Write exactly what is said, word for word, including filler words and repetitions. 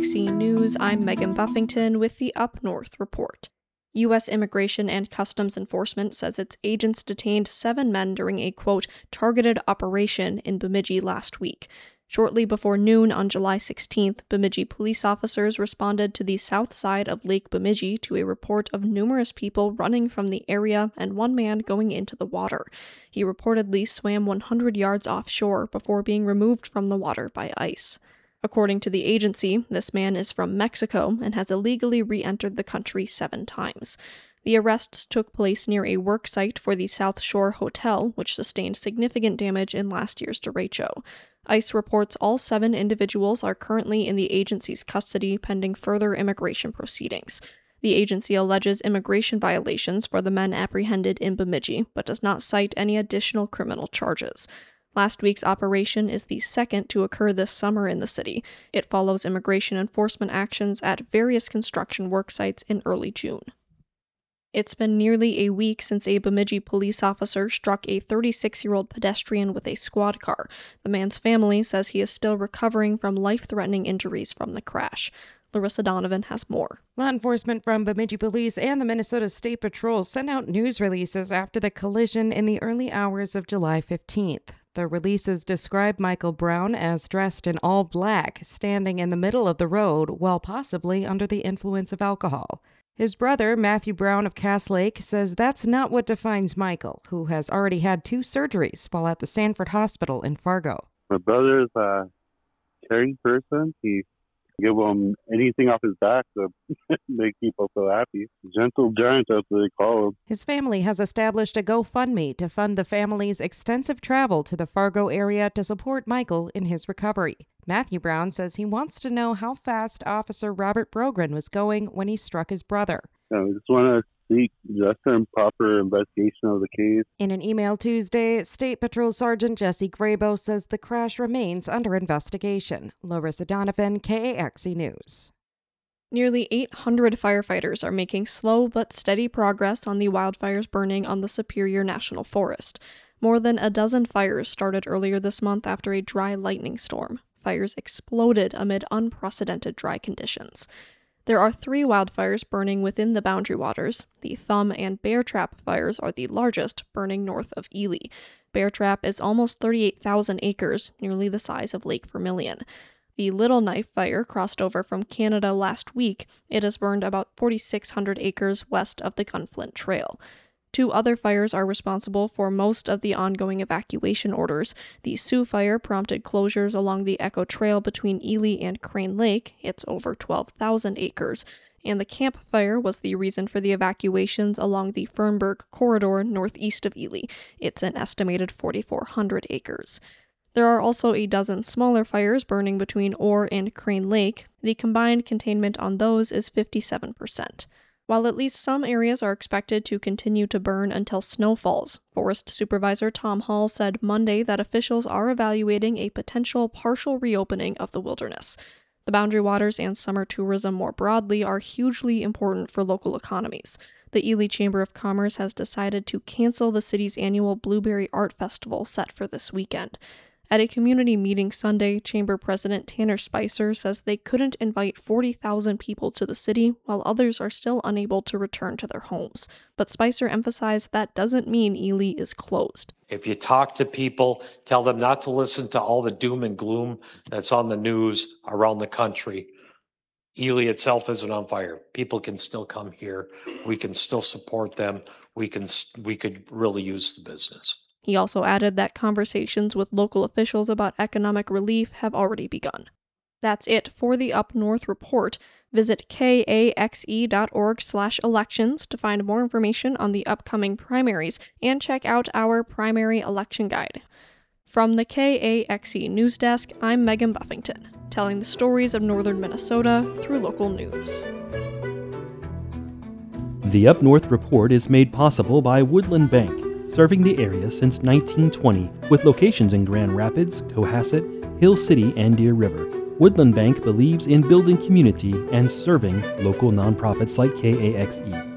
X E News, I'm Megan Buffington with the Up North Report. U S Immigration and Customs Enforcement says its agents detained seven men during a, quote, targeted operation in Bemidji last week. Shortly before noon on July sixteenth, Bemidji police officers responded to the south side of Lake Bemidji to a report of numerous people running from the area and one man going into the water. He reportedly swam one hundred yards offshore before being removed from the water by ice. According to the agency, this man is from Mexico and has illegally re-entered the country seven times. The arrests took place near a work site for the South Shore Hotel, which sustained significant damage in last year's derecho. ICE reports all seven individuals are currently in the agency's custody pending further immigration proceedings. The agency alleges immigration violations for the men apprehended in Bemidji, but does not cite any additional criminal charges. Last week's operation is the second to occur this summer in the city. It follows immigration enforcement actions at various construction work sites in early June. It's been nearly a week since a Bemidji police officer struck a thirty-six-year-old pedestrian with a squad car. The man's family says he is still recovering from life-threatening injuries from the crash. Larissa Donovan has more. Law enforcement from Bemidji Police and the Minnesota State Patrol sent out news releases after the collision in the early hours of July fifteenth. The releases describe Michael Brown as dressed in all black, standing in the middle of the road while possibly under the influence of alcohol. His brother, Matthew Brown of Cass Lake, says that's not what defines Michael, who has already had two surgeries while at the Sanford Hospital in Fargo. My brother is a caring person. He give him anything off his back to make people so happy. Gentle giant, that's what they call him. His family has established a GoFundMe to fund the family's extensive travel to the Fargo area to support Michael in his recovery. Matthew Brown says he wants to know how fast Officer Robert Brogren was going when he struck his brother. Yeah, we just want to seek just and proper investigation of the case. In an email Tuesday, State Patrol Sergeant Jesse Grabo says the crash remains under investigation. Larissa Donovan, K A X E News. Nearly eight hundred firefighters are making slow but steady progress on the wildfires burning on the Superior National Forest. More than a dozen fires started earlier this month after a dry lightning storm. Fires exploded amid unprecedented dry conditions. There are three wildfires burning within the Boundary Waters. The Thumb and Bear Trap fires are the largest, burning north of Ely. Bear Trap is almost thirty-eight thousand acres, nearly the size of Lake Vermilion. The Little Knife fire crossed over from Canada last week. It has burned about forty-six hundred acres west of the Gunflint Trail. Two other fires are responsible for most of the ongoing evacuation orders. The Sioux Fire prompted closures along the Echo Trail between Ely and Crane Lake. It's over twelve thousand acres. And the Camp Fire was the reason for the evacuations along the Fernberg Corridor northeast of Ely. It's an estimated forty-four hundred acres. There are also a dozen smaller fires burning between Orr and Crane Lake. The combined containment on those is fifty-seven percent. While at least some areas are expected to continue to burn until snow falls, Forest Supervisor Tom Hall said Monday that officials are evaluating a potential partial reopening of the wilderness. The Boundary Waters and summer tourism more broadly are hugely important for local economies. The Ely Chamber of Commerce has decided to cancel the city's annual Blueberry Art Festival set for this weekend. At a community meeting Sunday, Chamber President Tanner Spicer says they couldn't invite forty thousand people to the city while others are still unable to return to their homes. But Spicer emphasized that doesn't mean Ely is closed. If you talk to people, tell them not to listen to all the doom and gloom that's on the news around the country. Ely itself isn't on fire. People can still come here. We can still support them. We can, we could really use the business. He also added that conversations with local officials about economic relief have already begun. That's it for the Up North Report. Visit kaxe.org slash elections to find more information on the upcoming primaries and check out our primary election guide. From the K A X E News Desk, I'm Megan Buffington, telling the stories of northern Minnesota through local news. The Up North Report is made possible by Woodland Bank, serving the area since nineteen twenty, with locations in Grand Rapids, Cohasset, Hill City, and Deer River. Woodland Bank believes in building community and serving local nonprofits like K A X E.